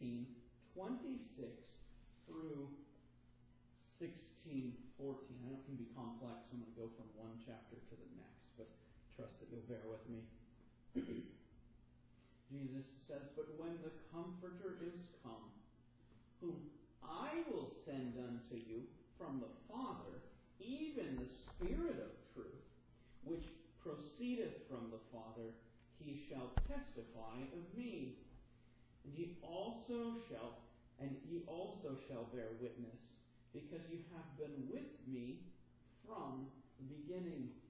16:26 through 16:14. I know it can be complex. I'm going to go from one chapter to the next, but trust that you'll bear with me. Jesus says, "But when the Comforter is come, whom I will send unto you from the Father, even the Spirit of truth, which proceedeth from the Father, he shall testify of me. And ye also shall bear witness, because you have been with me from the beginning.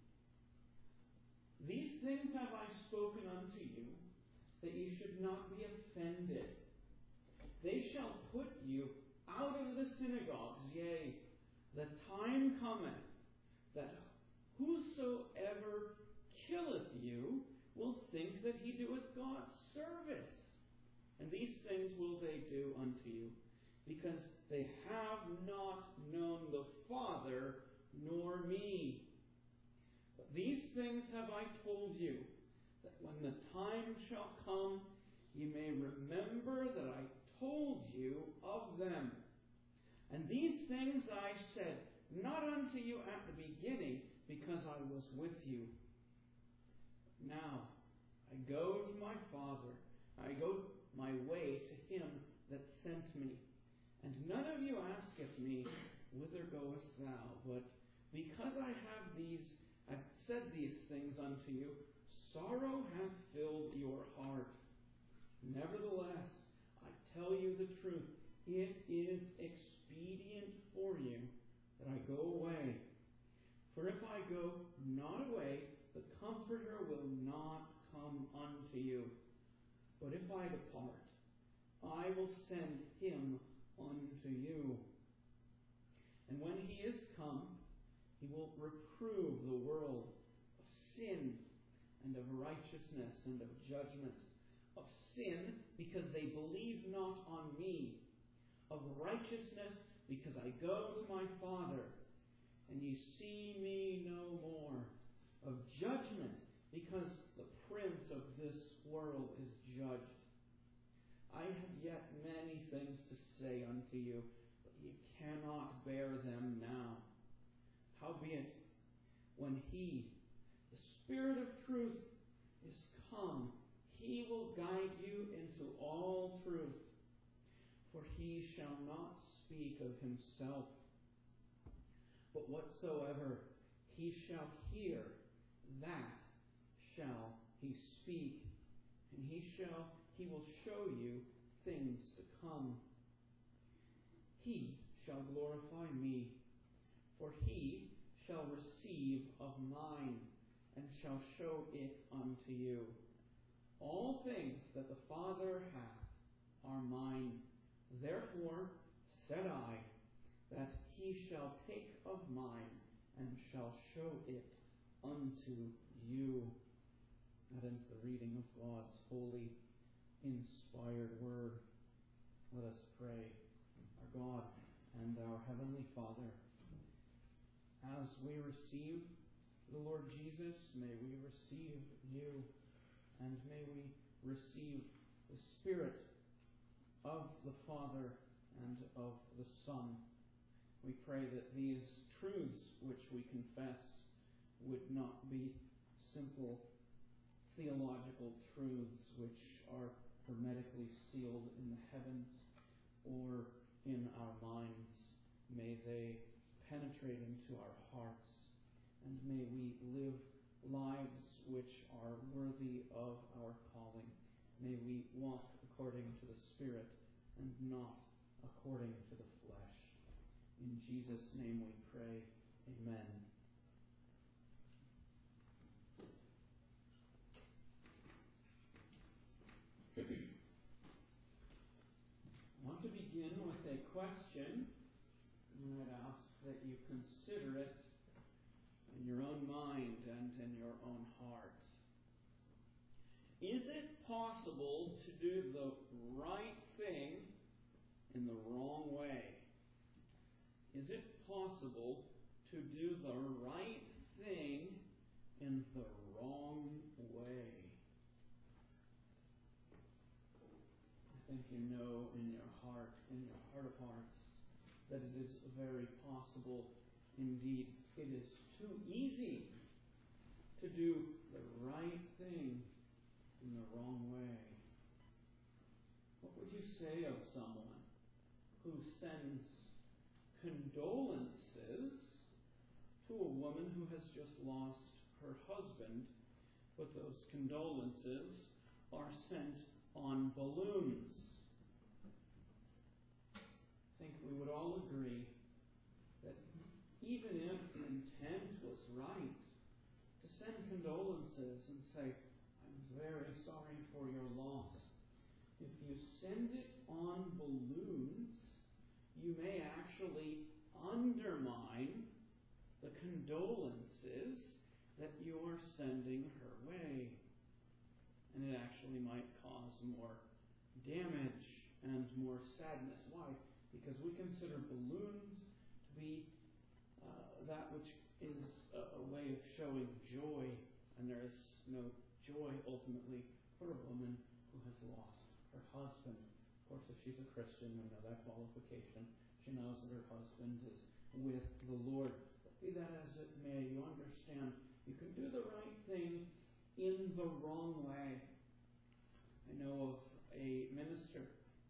These things have I spoken unto you, that ye should not be offended. They shall put you out of the synagogues. Yea, the time cometh, that whosoever killeth you will think that he doeth God's service. And these things will they do unto you, because they have not known the Father nor me. But these things have I told you, that when the time shall come, ye may remember that I told you of them. And these things I said not unto you at the beginning, because I was with you. Now I go to my Father, I go my way to him that sent me. And none of you asketh me, whither goest thou? But because I have said these things unto you, sorrow hath filled your heart. Nevertheless, I tell you the truth, it is expedient for you that I go away. For if I go not away, the Comforter will not come unto you. But if I depart, I will send him unto you. And when he is come, he will reprove the world of sin and of righteousness and of judgment. Of sin, because they believe not on me. Of righteousness, because I go to my Father, and ye see me no more. Of judgment, because the prince of this world is judged. I have yet many things to say unto you, but ye cannot bear them now. Howbeit, when he, the Spirit of truth, is come, he will guide you into all truth. For he shall not speak of himself, but whatsoever he shall hear, that shall he speak, and he will show you things to come. He shall glorify me, for he shall receive of mine, and shall show it unto you. All things that the Father hath are mine. Therefore said I, that he shall take of mine, and shall show it unto you. That ends the reading of God's holy, inspired word. Let us pray. Our God and our Heavenly Father, as we receive the Lord Jesus, may we receive you, and may we receive the Spirit of the Father and of the Son. We pray that these truths which we confess would not be simple theological truths which are hermetically sealed in the heavens or in our minds. May they penetrate into our hearts, and may we live lives which are worthy of our calling. May we walk according to the Spirit and not according to the flesh. In Jesus' name we pray. Amen. I want to begin with a question, and I'd ask that you consider it in your own mind and in your own heart. Is it possible to do the right thing in the wrong way? Is it possible to do the right thing in the wrong way? I think you know in your heart of hearts, that it is very possible, indeed, it is too easy to do the right thing in the wrong way. What would you say of someone who sends condolences to a woman who has just lost her husband, but those condolences are sent on balloons? I think we would all agree that even if the intent was right, to send condolences and say, I'm very sorry for your loss, if you send it on balloons, you may actually undermine the condolences that you're sending her way. And it actually might cause more damage and more sadness. Why? Because we consider balloons to be that which is a way of showing joy, and there is no joy ultimately for a woman who has lost her husband. Of course, if she's a Christian, we know that qualification. She knows that her husband is with the Lord. But be that as it may, you understand, you can do the right thing in the wrong way. I know of a minister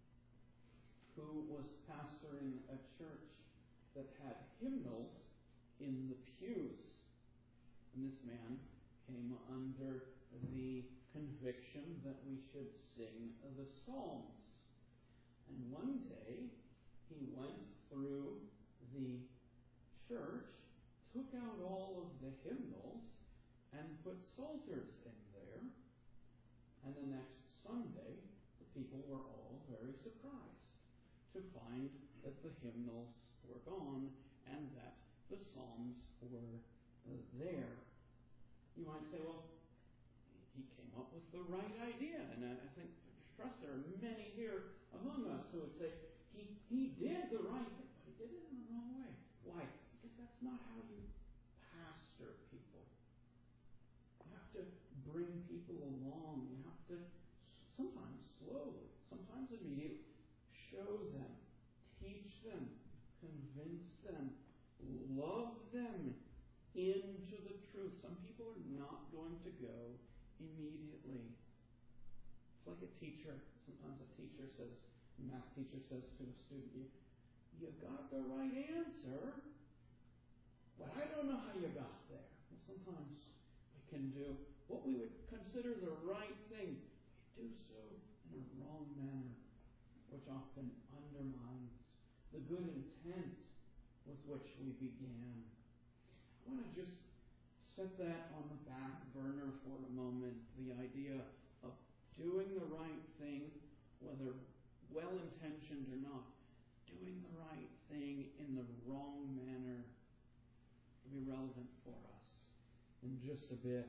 who was pastoring a church that had hymnals in the pews. And this man came under the conviction that we should sing the Psalms. And one day, he went through the church, took out all of the hymnals, and put psalters in there. And the next Sunday, the people were all very surprised to find that the hymnals were gone and that the Psalms were there. You might say, well, he came up with the right idea. And I think, trust there are many here among us who would say, he did the right thing, but he did it in the wrong way. Why? Because that's not how you pastor people. You have to bring people along. You have to, sometimes slowly, sometimes immediately, show them, teach them, convince them, love them into the truth. Some people are not going to go immediately. It's like a teacher. Sometimes a teacher says, a math teacher says to a student, you got the right answer, but I don't know how you got there. Well, sometimes we can do what we would consider the right thing. We do so in a wrong manner, which often undermines the good intent with which we began. I want to just set that on the back burner for a moment, the idea of doing the right thing, whether well-intentioned or not, doing the right thing in the wrong manner will be relevant for us in just a bit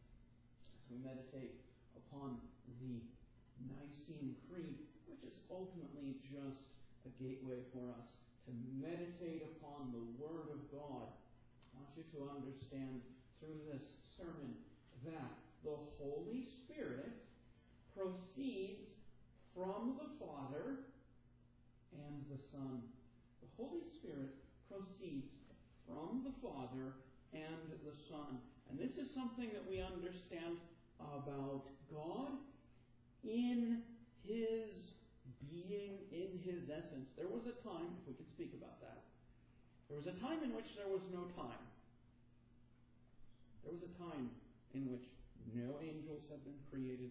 as we meditate upon the Nicene Creed, which is ultimately just a gateway for us to meditate upon the Word of God. I want you to understand through this sermon that the Holy Spirit proceeds from the Father and the Son. The Holy Spirit proceeds from the Father and the Son. And this is something that we understand about God in His being, in His essence. There was a time, if we can speak about that, there was a time in which there was no time. There was a time in which no angels had been created,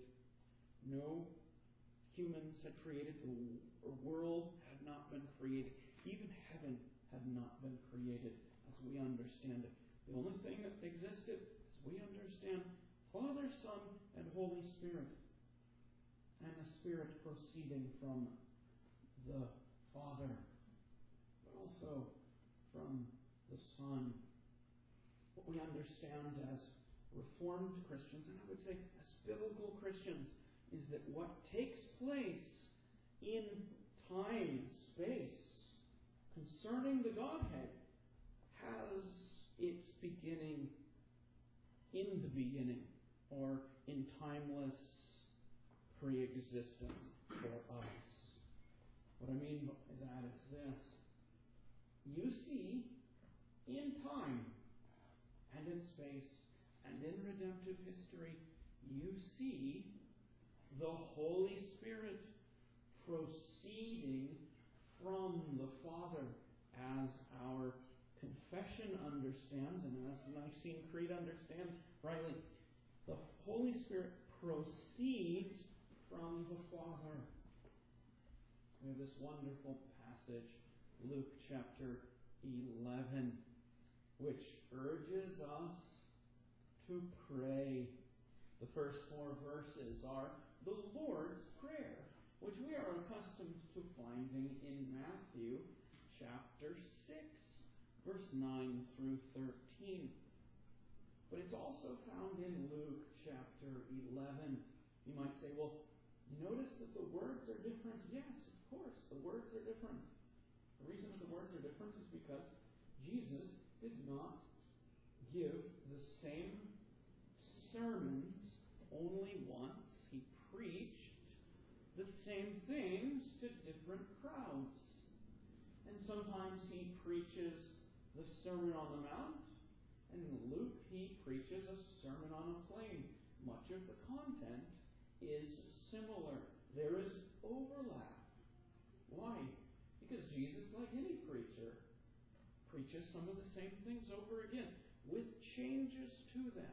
no humans had created, the world had not been created, even heaven had not been created as we understand it. The only thing that existed, as we understand, Father, Son, and Holy Spirit. And the Spirit proceeding from the Father, but also from the Son. What we understand as Reformed Christians, and I would say as biblical Christians, is that what takes place in time, space, concerning the Godhead, has its beginning in the beginning, or in timeless pre-existence for us. What I mean by that is this. You see, in time and in space and in redemptive history, you see the Holy Spirit proceeding from the Father, as our confession understands and as the Nicene Creed understands rightly. The Holy Spirit proceeds from the Father. We have this wonderful passage, Luke chapter 11, which urges us to pray. The first 4 verses are the Lord's Prayer, which we are accustomed to finding in Matthew chapter 6, verse 9 through 13. But it's also found in Luke chapter 11. You might say, well, you notice that the words are different? Yes, of course, the words are different. The reason that the words are different is because Jesus did not give the same sermons only once. He preached the same things to different crowds. And sometimes he preaches the Sermon on the Mount, and in Luke he preaches a sermon on a plain. Much of the content is similar. There is overlap. Why? Because Jesus, like any preacher, preaches some of the same things over again, with changes to them.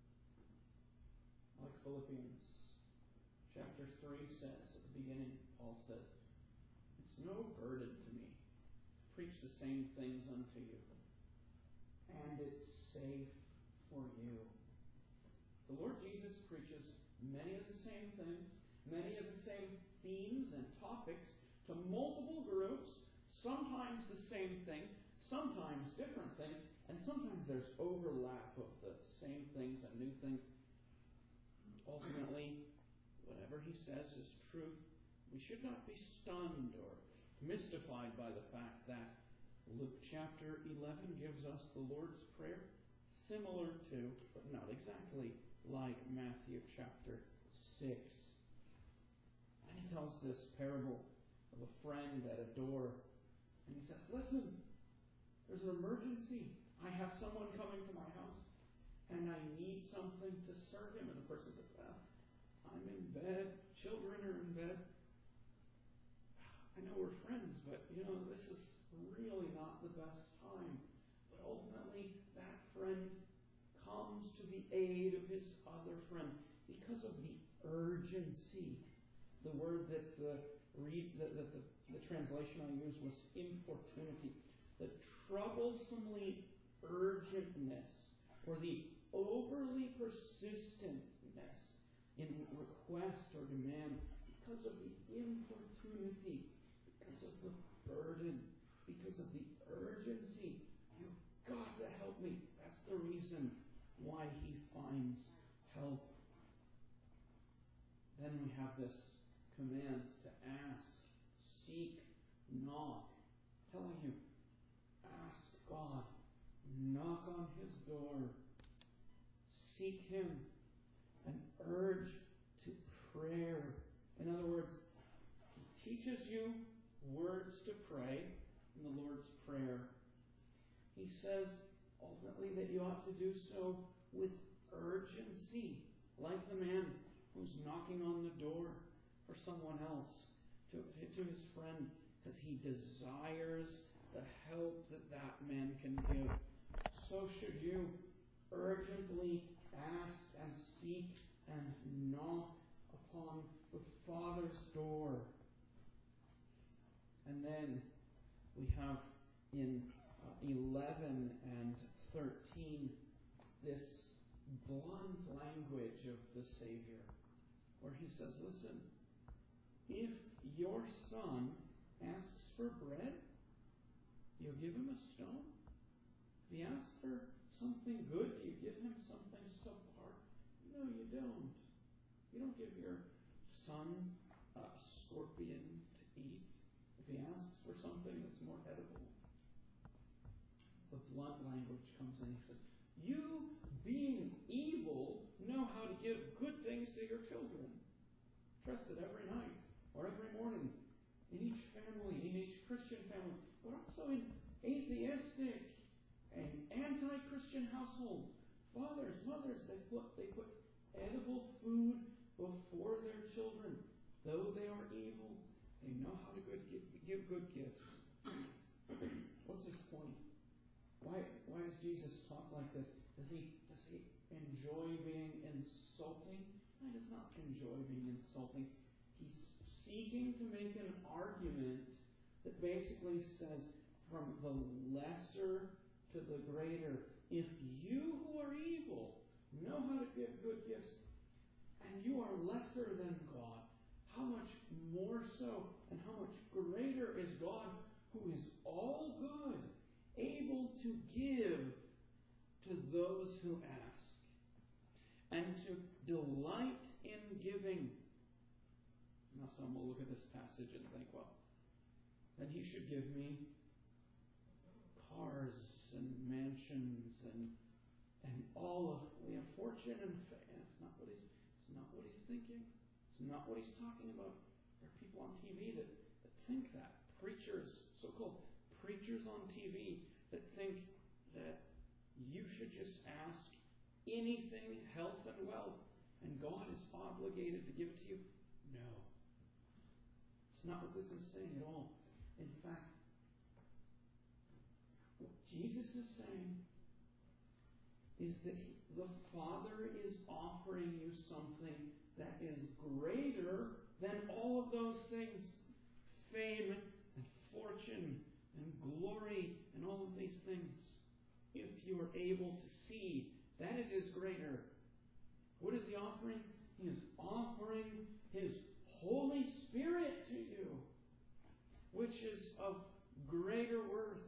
Like Philippians chapter 3 says, at the beginning, Paul says, it's no burden to me to preach the same things unto you, and it's safe for you. The Lord Jesus preaches many of the same things, many of the same themes and topics to multiple groups, sometimes the same thing, sometimes different things, and sometimes there's overlap of the same things and new things. Ultimately, whatever he says is truth. We should not be stunned or mystified by the fact that Luke chapter 11 gives us the Lord's Prayer, similar to, but not exactly like Matthew chapter 6. And he tells this parable of a friend at a door, and he says, listen, there's an emergency. I have someone coming to my house, and I need something to serve him. And the person says, well, I'm in bed, children are in bed. I know we're friends, but this is really not the best time. But ultimately, that friend comes to the aid of his other friend because of the urgency. The word that the translation I used was importunity. The troublesomely urgentness, or the overly persistentness in request or demand, because of the importunity, because of the burden, because of the urgency. You've got to help me. That's the reason why he finds help. Then we have this command to ask, seek, knock, telling you, ask God, knock on his door, seek him, and urge to prayer. In other words, he teaches you words to pray in the Lord's Prayer. He says ultimately that you ought to do so with urgency, like the man who's knocking on the door for someone else, to his friend, because he desires the help that man can give. So should you urgently ask and seek and knock upon the Father's door. And then we have in 11 and 13 this blunt language of the Savior, where he says, listen, if your son asks for bread, you give him a stone? If he asks for something good, you give him something subpar? No, you don't. You don't give your son a scorpion to eat if he asks for something that's more edible. The blunt language comes in. He says, you, being evil, know how to give good things to your children. Trust it every night or every morning in each family, in each Christian family, but also in atheistic and anti-Christian households. Fathers, mothers, they put edible food before their children. Though they are evil, they know how to give good gifts. What's his point? Why does Jesus talk like this? Does he enjoy being insulting? He does not enjoy being insulting. He's seeking to make an argument that basically says, from the lesser to the greater, if you who are evil know how to give good gifts, and you are lesser than God, how much more so and how much greater is God, who is all good, able to give to those who ask, and to delight in giving. Now some will look at this passage and think, well, then he should give me cars and mansions and all of fortune and fame. It's not what he's thinking. It's not what he's talking about. There are people on TV that think that. Preachers, so-called preachers on TV, that think that you should just ask anything, health and wealth, and God is obligated to give it to you. No. It's not what this is saying at all. In fact, what Jesus is saying is that the Father is offering you something that is greater than all of those things. Fame and fortune and glory and all of these things. If you are able to see that it is greater. What is he offering? He is offering his Holy Spirit to you, which is of greater worth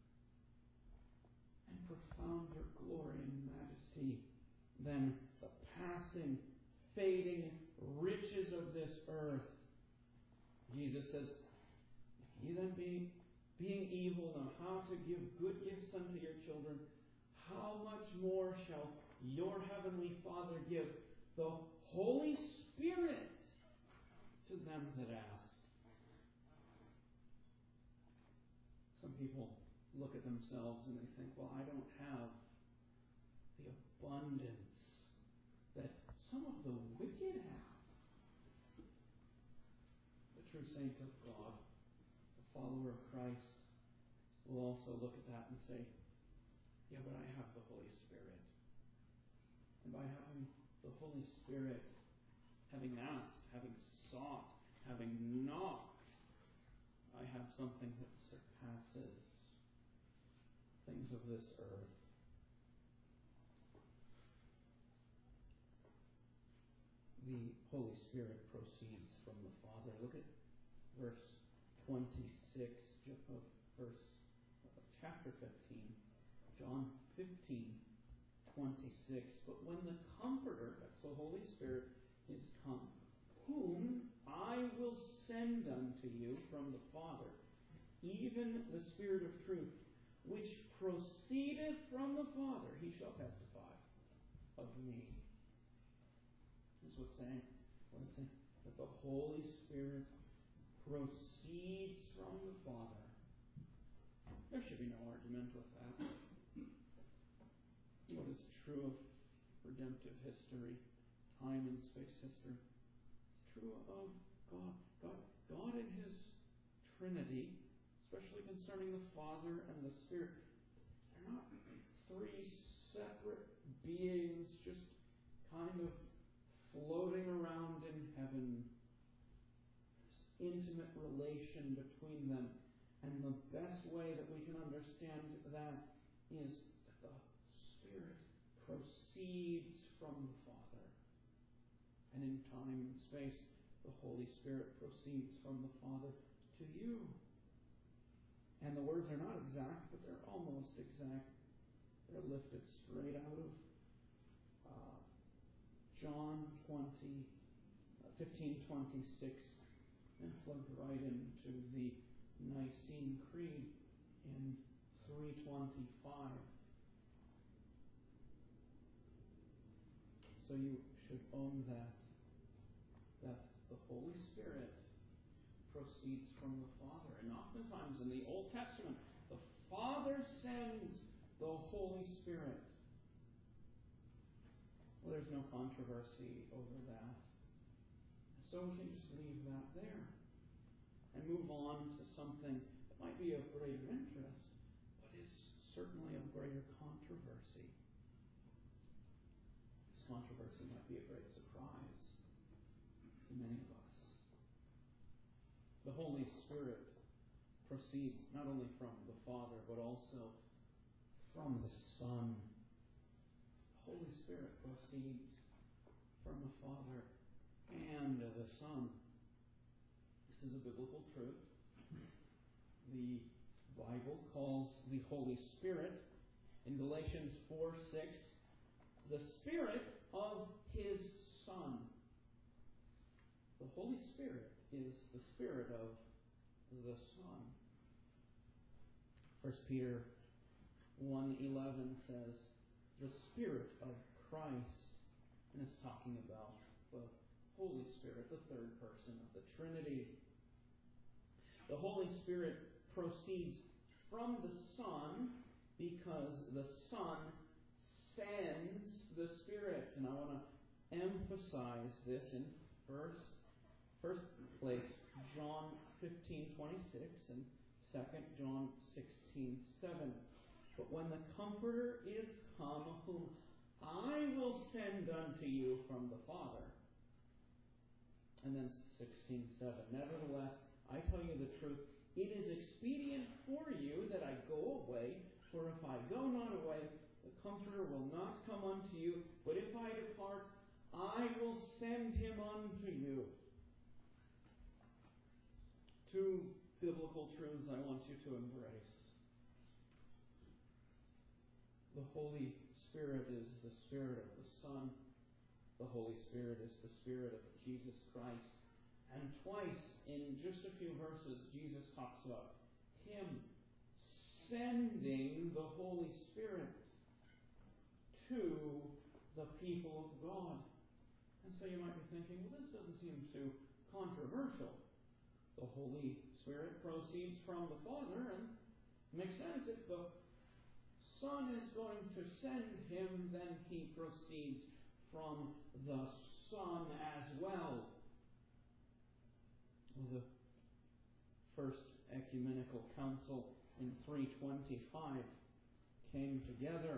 and profounder glory and majesty than the passing, fading riches of this earth. Jesus says, if you then being evil know how to give good gifts unto your children, how much more shall your heavenly Father give the Holy Spirit to them that ask? Some people look at themselves and they think, well, I don't have the abundance that some of the wicked have. The true saint of God, the follower of Christ, will also look at that and say, yeah, but I have the Holy Spirit. And by having the Holy Spirit, having asked, having sought, having knocked, I have something that surpasses things of this earth. The Holy Spirit proceeds from the Father. Look at verse 26 of chapter 15. John 15:26. But when the Comforter, that's the Holy Spirit, is come, whom I will send unto you from the Father, even the Spirit of truth, which proceedeth from the Father, he shall testify of me. That's what's saying. What it's saying? That the Holy Spirit proceeds from the Father. There should be no argument with that. What is true of redemptive history, time and space history, it's true of God. God in His Trinity, especially concerning the Father and the Spirit, they're not three separate beings just kind of floating around in heaven. There's intimate relation between them. And the best way that we can understand that is that the Spirit proceeds from the Father. And in time and space, the Holy Spirit proceeds from the Father to you. And the words are not exact, but they're almost exact. They're lifted straight out of John 15:26 and plugged right into the Nicene Creed in 325. So you should own that the Holy Spirit proceeds proceeds from the Father. And oftentimes in the Old Testament, the Father sends the Holy Spirit. Well, there's no controversy over that. So we can just leave that there and move on to something that might be of greater interest, but is certainly of greater controversy. This controversy might be a great surprise to many of us. The Holy Spirit proceeds not only from the Father, but also from the Son. The Holy Spirit proceeds from the Father and the Son. This is a biblical truth. The Bible calls the Holy Spirit, in Galatians 4:6, the Spirit of His Son. The Holy Spirit is the Spirit of the Son. 1 Peter 1:11 says, the Spirit of Christ, and it's talking about the Holy Spirit, the third person of the Trinity. The Holy Spirit proceeds from the Son because the Son sends the Spirit. And I want to emphasize this in first place, John 15:26, and second, John 16:7. But when the Comforter is come, whom I will send unto you from the Father. And then 16:7. Nevertheless, I tell you the truth, it is expedient for you that I go away, for if I go not away, the Comforter will not come unto you, but if I depart, I will send him unto you. Two biblical truths I want you to embrace. The Holy Spirit is the Spirit of the Son. The Holy Spirit is the Spirit of Jesus Christ. And twice in just a few verses, Jesus talks about Him sending the Holy Spirit to the people of God. And so you might be thinking, well, this doesn't seem too controversial. The Holy Spirit proceeds from the Father, and it makes sense. If the Son is going to send Him, then He proceeds from the Son as well. The First Ecumenical Council in 325 came together,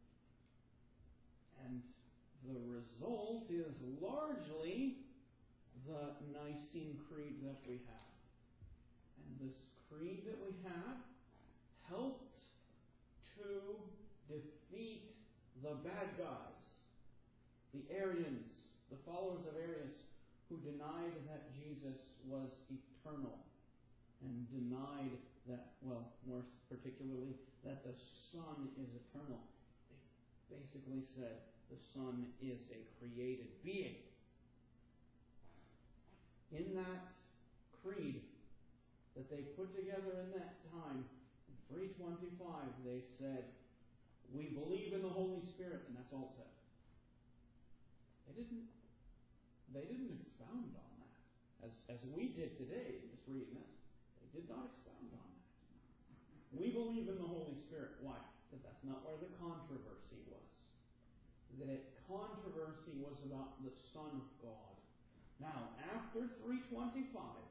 and the result is largely the Nicene Creed that we have. And this creed that we have helped to defeat the bad guys, the Arians, the followers of Arius, who denied that Jesus was eternal and denied that, well, more particularly, that the Son is eternal. They basically said the Son is a created being. In that creed that they put together in that time, in 325, they said, we believe in the Holy Spirit, and that's all it said. They didn't expound on that. As we did today, just reading this, they did not expound on that. We believe in the Holy Spirit. Why? Because that's not where the controversy was. The controversy was about the Son of God. Now, after 325,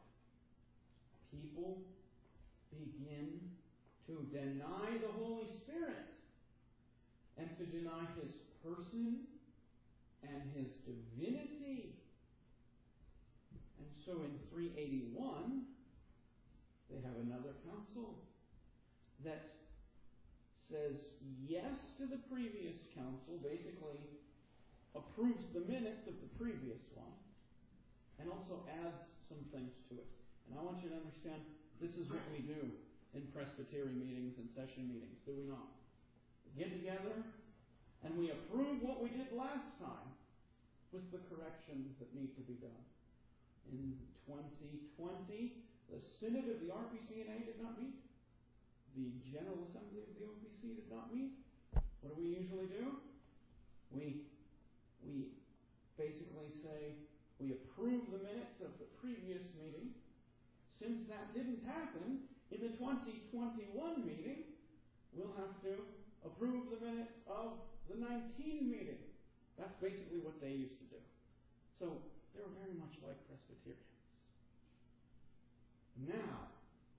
people begin to deny the Holy Spirit and to deny His person and His divinity. And so in 381, they have another council that says yes to the previous council, basically approves the minutes of the previous one, and also adds some things to it. And I want you to understand, this is what we do in Presbyterian meetings and session meetings, do we not? We get together and we approve what we did last time with the corrections that need to be done. In 2020, the Synod of the RPCNA did not meet. The General Assembly of the OPC did not meet. What do we usually do? We basically say, we approve the minutes of the previous meeting, since that didn't happen in the 2021 meeting, we'll have to approve the minutes of the 19 meeting. That's basically what they used to do. So they were very much like Presbyterians. Now,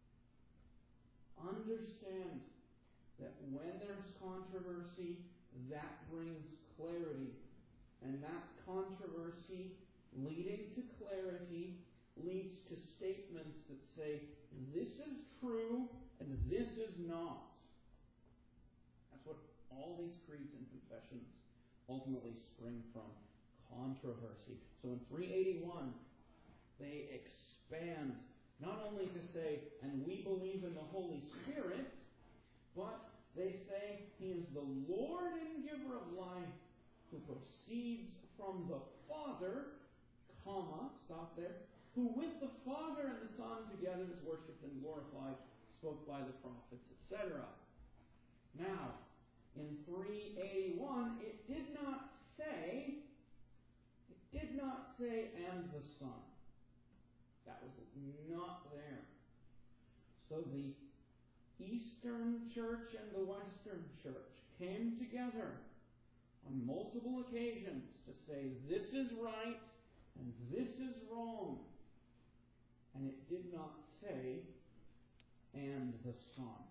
understand that when there's controversy, that brings clarity. And that controversy leading to clarity leads to statements that say, this is true and this is not. That's what all these creeds and confessions ultimately spring from. Controversy. So in 381, they expand not only to say, and we believe in the Holy Spirit, but they say He is the Lord and giver of life, who proceeds from the Father, comma, stop there, who with the Father and the Son together is worshipped and glorified, spoke by the prophets, etc. Now, in 381, it did not say, and the Son. That was not there. So the Eastern Church and the Western Church came together on multiple occasions to say, this is right and this is wrong. And it did not say, and the Son.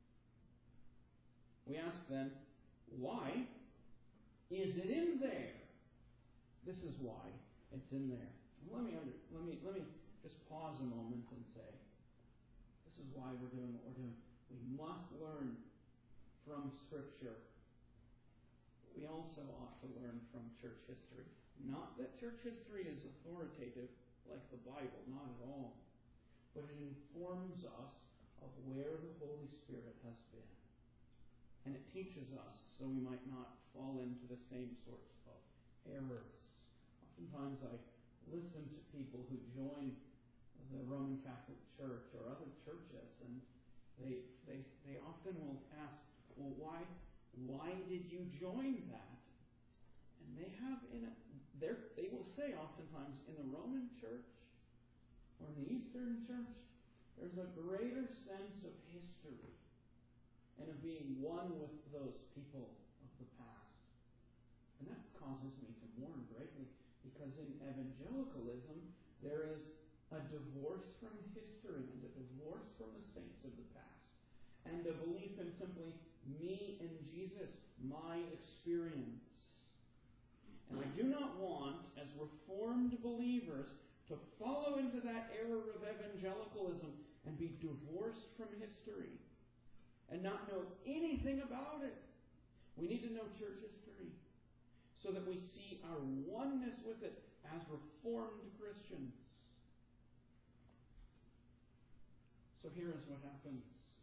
We ask then, why is it in there? This is why it's in there. Let me just pause a moment and say, this is why we're doing what we're doing. We must learn from Scripture. We also ought to learn from church history. Not that church history is authoritative like the Bible, not at all. But it informs us of where the Holy Spirit has been. And it teaches us so we might not fall into the same sorts of errors. Oftentimes I listen to people who join the Roman Catholic Church or other churches, and they often will ask, well, why did you join that? And they have they will say oftentimes, in the Roman Church or in the Eastern Church, there's a greater sense of history and of being one with those people of the past. And that causes me to mourn greatly, because in evangelicalism there is a divorce from history and a divorce from the saints of the past, and a belief in simply me and Jesus, my experience. And I do not want, as Reformed believers, to follow into that error of evangelicalism and be divorced from history and not know anything about it. We need to know church history so that we see our oneness with it as Reformed Christians. So here is what happens.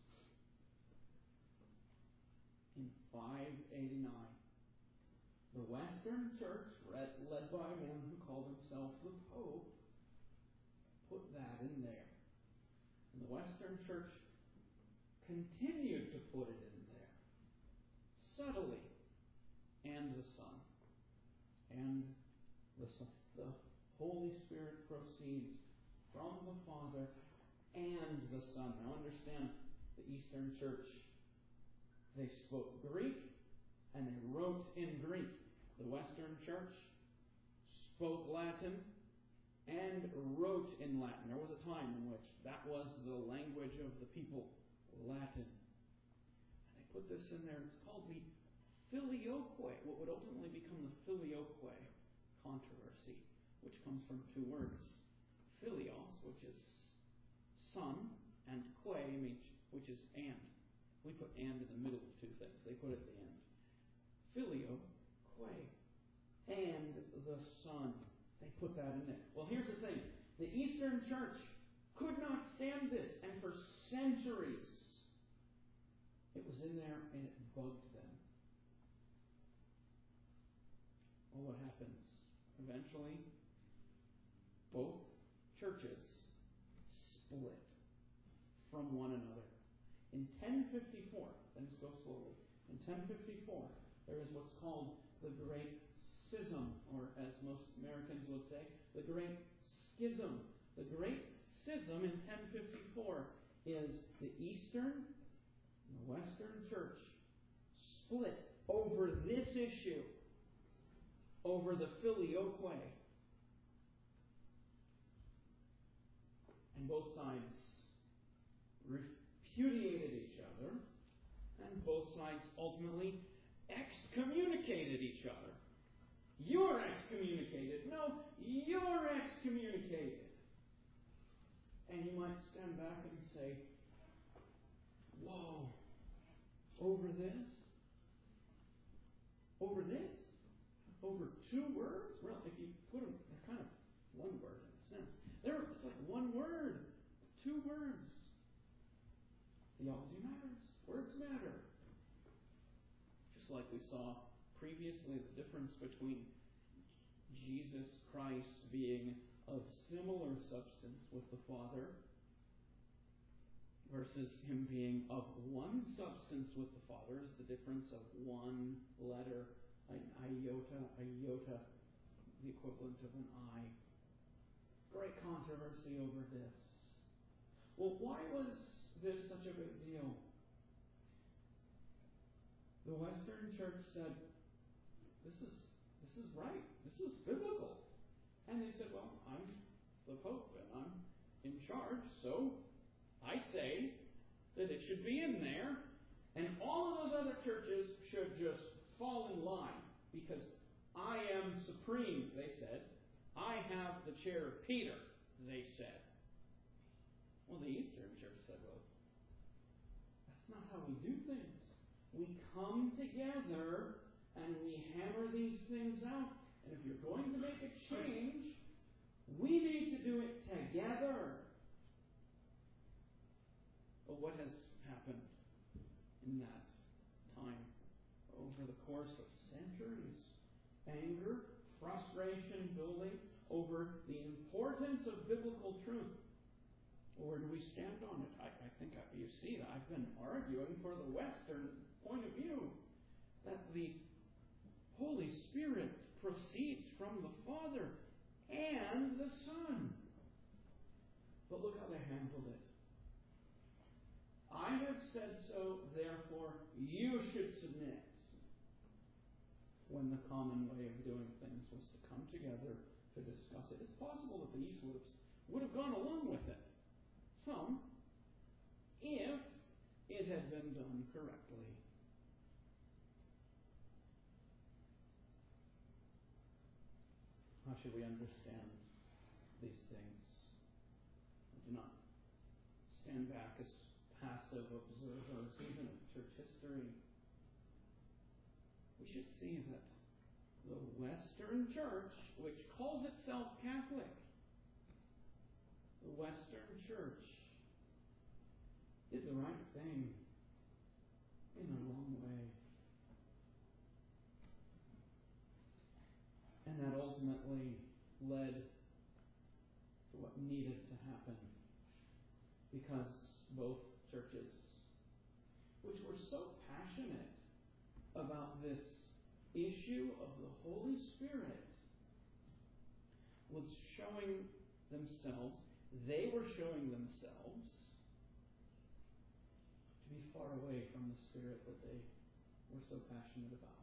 In 589, the Western Church, led by a man who called himself the Pope, put that in there. And the Western Church continued to put it in there, subtly, and the Son. And the Son. The Holy Spirit proceeds from the Father and the Son. Now understand, the Eastern Church, they spoke Greek and they wrote in Greek. The Western Church spoke Latin and wrote in Latin. There was a time in which that was the language of the people, Latin. And they put this in there. It's called the Filioque, what would ultimately become the Filioque controversy, which comes from two words. Philios, which is son, and que, which is and. We put and in the middle of two things. They put it at the end. Filioque, and the Son. They put that in there. Well, here's the thing. The Eastern Church could not stand this, and for centuries it was in there and it bugged them. Well, what happens? Eventually, both churches split from one another. In 1054, things go slowly. In 1054, there is what's called the Great Schism, or as most Americans would say, the Great Schism. The Great schism in 1054 is the Eastern and the Western Church split over this issue, over the filioque. And both sides repudiated each other, and both sides ultimately excommunicated each other. You're excommunicated. No, you're excommunicated. And you might stand back and say, whoa, over this? Over this? Over two words? Well, if you put them, they're kind of one word in a sense. It's like one word, two words. Theology matters. Words matter. Just like we saw previously, the difference between Jesus Christ being of similar substance with the Father versus him being of one substance with the Father is the difference of one letter, an iota, the equivalent of an I. Great controversy over this. Well, why was this such a big deal? The Western Church said, this is right. This is biblical. And they said, well, I'm the Pope and I'm in charge, so I say that it should be in there, and all of those other churches should just fall in line because I am supreme, they said. I have the chair of Peter, they said. Well, the Eastern Church said, well, that's not how we do things. We come together and we hammer these things out. And if you're going to make a change, we need to do it together. But what has happened in that time? Over the course of centuries, anger, frustration building over the importance of biblical truth. Or do we stand on it? I think you see that I've been arguing for the Western point of view, that the Holy Spirit proceeds from the Father and the Son. But look how they handled it. I have said so, therefore you should submit. When the common way of doing things was to come together to discuss it. It's possible that the East would have gone along with it. Some, if it had been done correctly. How should we understand these things? We do not stand back as passive observers, even of church history. We should see that the Western Church, which calls itself Catholic, the Western Church did the right thing in a wrong way. And that ultimately led to what needed to happen. Because both churches, which were so passionate about this issue of the Holy Spirit, was showing themselves, they were showing themselves to be far away from the Spirit that they were so passionate about.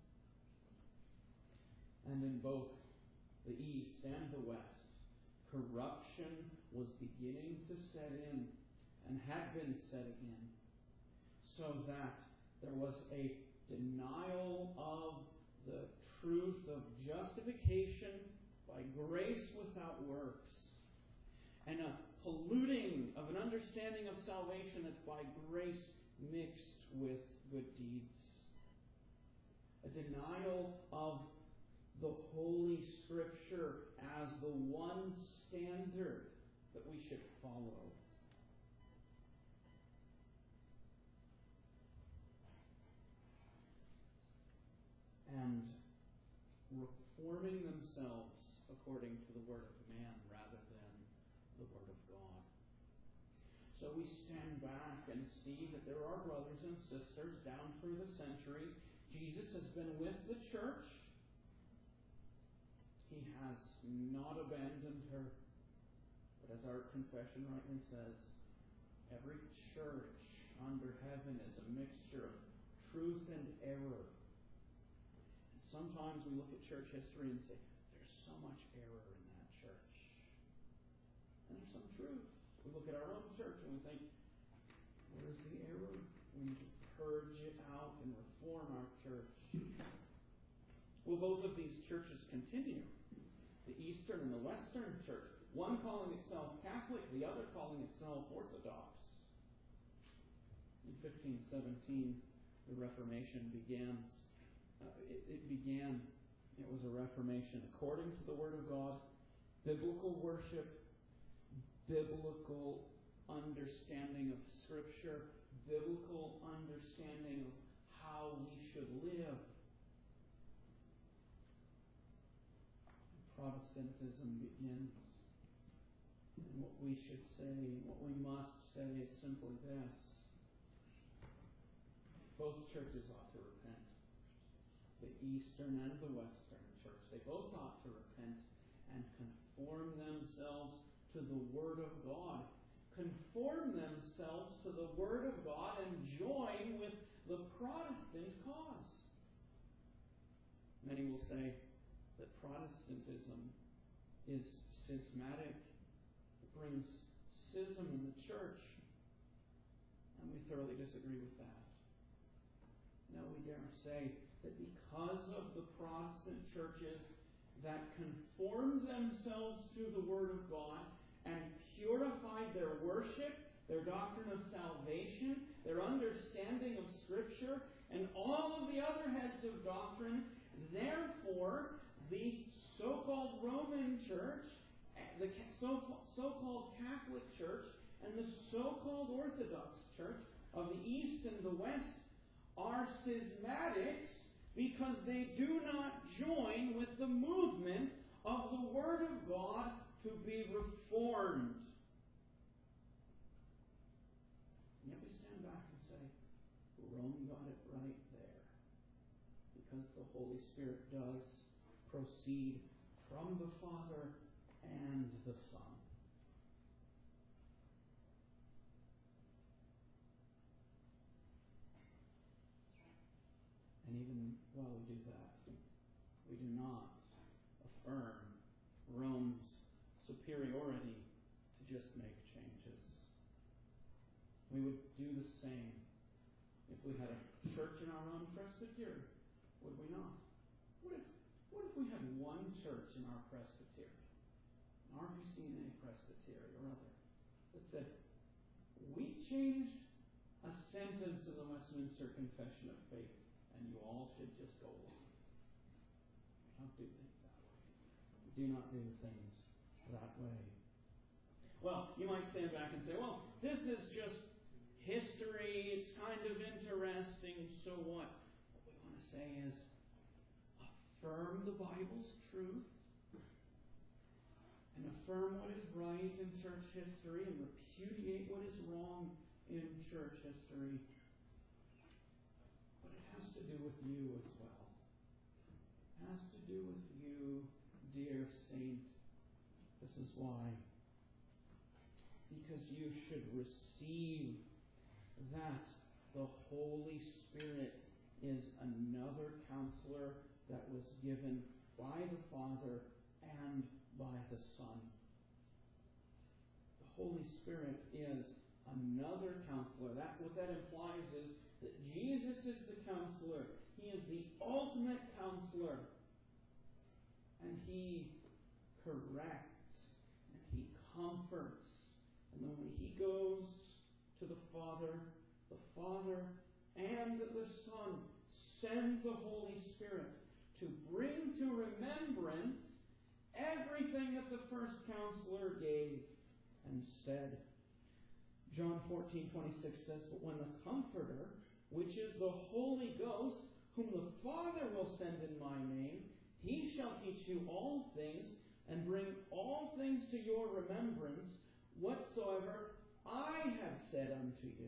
And in both the East and the West, corruption was beginning to set in and had been setting in, so that there was a denial of the truth of justification by grace without works, and a polluting of an understanding of salvation that's by grace mixed with good deeds. A denial of the Holy Scripture as the one standard that we should follow. And reforming themselves according to the Word of man rather than the Word of God. So we stand back and see that there are brothers and sisters down through the centuries. Jesus has been with the church. He has not abandoned her. But as our confession rightly says, every church under heaven is a mixture of truth and error. And sometimes we look at church history and say, there's so much error in that church. And there's some truth. We look at our own church and we think, where's the error? We need to purge it out and reform our church. Well, both of these churches continue. The Eastern and the Western church. One calling itself Catholic, the other calling itself Orthodox. In 1517, the Reformation begins. It was a Reformation according to the Word of God, biblical worship, biblical understanding of Scripture, biblical understanding of how we should live. Protestantism begins. And what we should say, what we must say is simply this. Both churches ought to repent. The Eastern and the Western church. They both ought to repent and conform themselves to the Word of God. Conform themselves to the Word of God and join with the Protestant cause. Many will say that Protestantism is schismatic. It brings schism in the church. And we thoroughly disagree with that. No, we dare say that because of the Protestant churches that conformed themselves to the Word of God and purified their worship, their doctrine of salvation, their understanding of Scripture, and all of the other heads of doctrine, therefore, the so-called Roman Church, the so-called Catholic Church, and the so-called Orthodox Church of the East and the West are schismatics because they do not join with the movement of the Word of God to be reformed. And yet we stand back and say, Rome got it right there. Because the Holy Spirit does proceed from the Father and the Son. And even while we do that, we do not affirm Rome's superiority to just make changes. We would do the same if we had a church in our own presbytery, would we not? What if we had one church in our presbytery, an RBCNA presbytery or other, that said, we changed a sentence in the Westminster Confession of Faith, and you all should just go along. We don't do things that way. We do not do things that way. Well, you might stand back and say, well, this is just history. It's kind of interesting. So what? What we want to say is affirm the Bible's truth and affirm what is right in church history and repudiate what is wrong in church history. But it has to do with you as well. It has to do with you, dear saint. This is why. Because you should receive that the Holy Spirit is another counselor that was given by the Father and by the Son. The Holy Spirit is another counselor. What that implies is that Jesus is the counselor. He is the ultimate counselor. And He corrects and He comforts. And then when He goes to the Father and the Son send the Holy Spirit to bring to remembrance everything that the first counselor gave and said. John 14:26 says, but when the Comforter, which is the Holy Ghost, whom the Father will send in my name, He shall teach you all things and bring all things to your remembrance, whatsoever I have said unto you.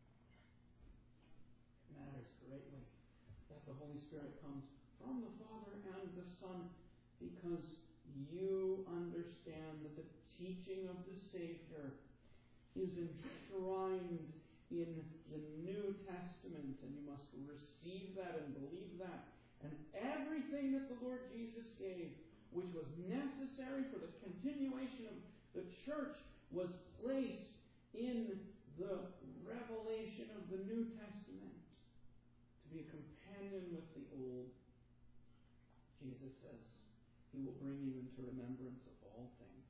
It matters greatly that the Holy Spirit comes from the Father and the Son, because you understand that the teaching of the Savior is enshrined in the New Testament, and you must receive that and believe that. And everything that the Lord Jesus gave, which was necessary for the continuation of the church, was placed in the revelation of the New Testament to be a companion with the Old. Jesus says He will bring you into remembrance of all things.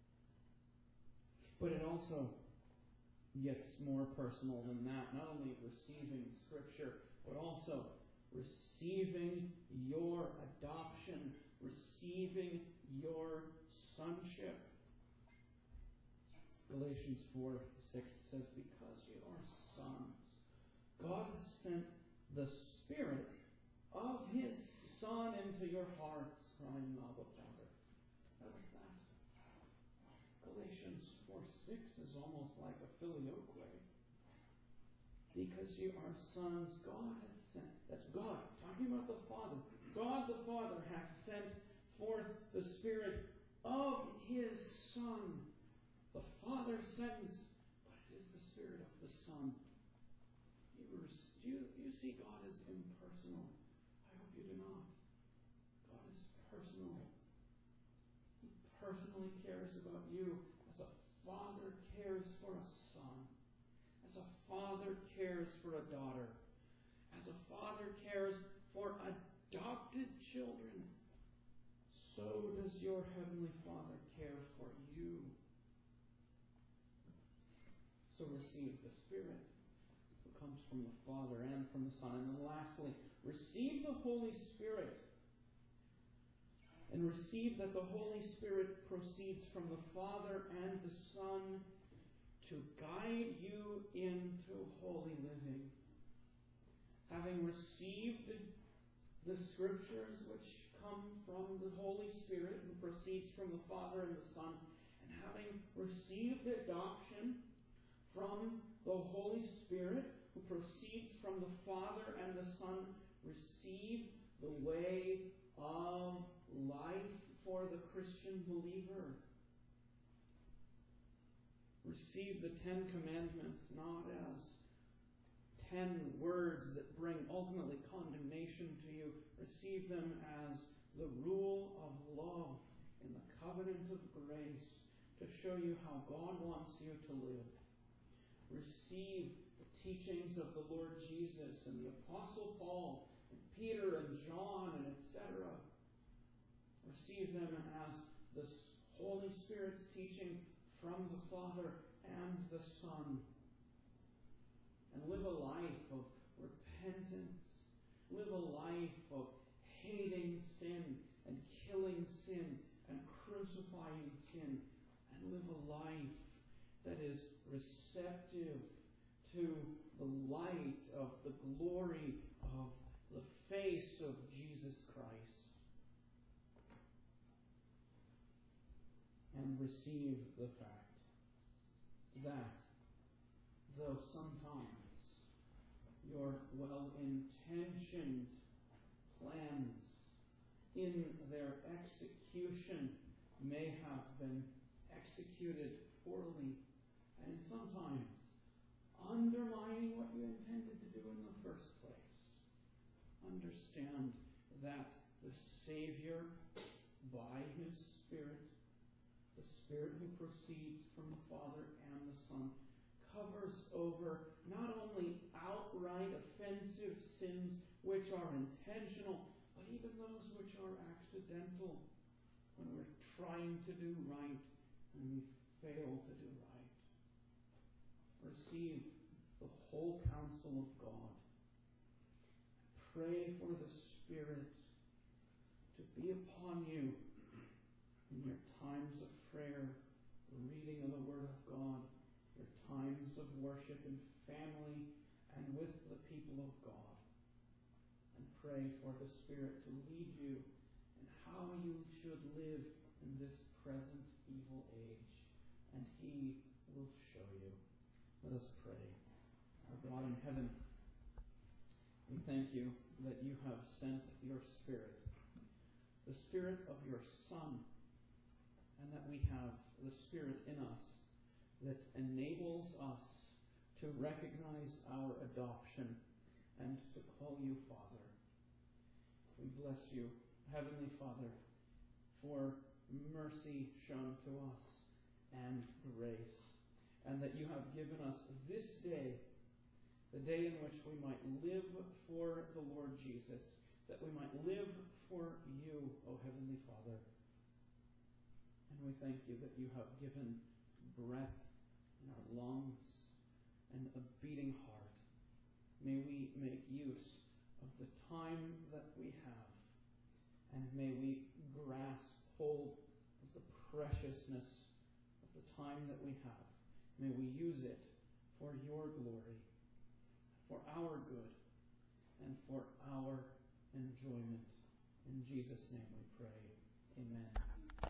But it also gets more personal than that. Not only receiving Scripture, but also receiving your adoption, receiving your sonship. Galatians 4:6 says, because you are sons, God has sent the Spirit of His Son into your hearts, crying, Abba, Father. What is that? Galatians 4:6 is almost like a filioque. Because you are sons, God hath sent. That's God, talking about the Father. God the Father hath sent forth the Spirit of His Son. The Father sends, but it is the Spirit of the Son. You see God is impersonal. I hope you do not. God is personal. He personally cares about you as a father cares for a son. As a father cares for a daughter. As a father cares for adopted children. So does your Heavenly Father care for you. So receive the Spirit who comes from the Father and from the Son. And then lastly, receive the Holy Spirit. And receive that the Holy Spirit proceeds from the Father and the Son to guide you into holy living. Having received the Scriptures which come from the Holy Spirit who proceeds from the Father and the Son, and having received adoption from the Holy Spirit who proceeds from the Father and the Son, receive the way of life for the Christian believer. Receive the 10 Commandments not as 10 words that bring ultimately condemnation to you. Receive them as the rule of love in the covenant of grace to show you how God wants you to live. Receive the teachings of the Lord Jesus and the Apostle Paul and Peter and John and etc. Receive them as the Holy Spirit's teaching from the Father and the Son. And live a life of repentance. Live a life of hating sin and killing sin and crucifying sin. And live a life that is receptive to the light of the glory of the face of Jesus Christ. And receive the fact that though sometimes your well-intentioned plans in their execution may have been executed poorly, and sometimes undermining what you intended to do in the first place, understand that the Savior, by His Spirit, the Spirit who proceeds from the Father and the Son, covers over not only outright offensive sins which are intentional, but even those which are accidental when we're trying to do right and we fail to do right. Receive the whole counsel of God. Pray for the Spirit to be upon you in your times of prayer, the reading of the Word of God, your times of worship in family and with the people of God. And pray for the Spirit to lead you in how you should live in this present evil age. And He will show you. Let us pray. Our God in heaven, we thank you that you have sent your Spirit, the Spirit of your Son, and that we have the Spirit in us that enables us to recognize our adoption and to call you Father. We bless you, Heavenly Father, for mercy shown to us and grace, and that you have given us this day, the day in which we might live for the Lord Jesus, that we might live for you, O Heavenly Father. And we thank you that you have given breath in our lungs and a beating heart. May we make use of the time that we have, and may we grasp hold of the preciousness of the time that we have. May we use it for your glory, for our good, and for our enjoyment. In Jesus' name we pray. Amen.